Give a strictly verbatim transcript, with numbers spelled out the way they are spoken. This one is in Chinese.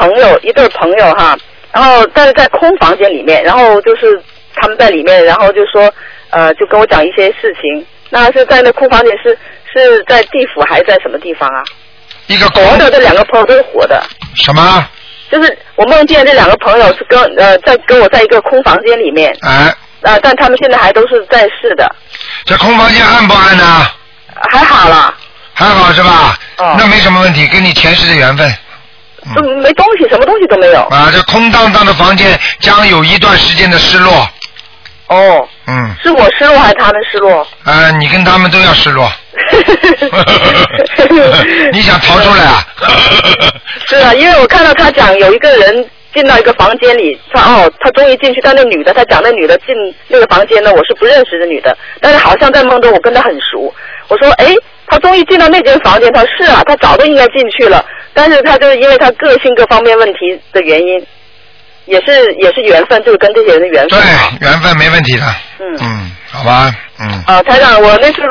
朋友，一对朋友哈，然后但是在空房间里面，然后就是他们在里面，然后就说呃，就跟我讲一些事情。那是在那空房间是是在地府还是在什么地方啊？ 一个活的，这两个朋友都是活的。 什么？ 就是我梦见这两个朋友是跟呃在跟我在一个空房间里面。 哎。 呃，但他们现在还都是在世的。 这空房间暗不暗呢？ 还好了。 还好是吧？ 哦。 那没什么问题，跟你前世的缘分。 都没东西，什么东西都没有。 啊，这空荡荡的房间将有一段时间的失落。 哦。 嗯。 是我失落还是他们失落？ 呃，你跟他们都要失落。你想逃出来啊？ 是啊，因为我看到他讲有一个人进到一个房间里，他哦，他终于进去，但那女的，他讲那女的进那个房间呢，我是不认识的女的，但是好像在梦中我跟她很熟。我说，哎，他终于进到那间房间，他是啊，他早就应该进去了，但是他就是因为他个性各方面问题的原因，也是也是缘分，就是跟这些人的缘分。 对，缘分没问题的。 嗯嗯，好吧，嗯。 啊，台长，我那次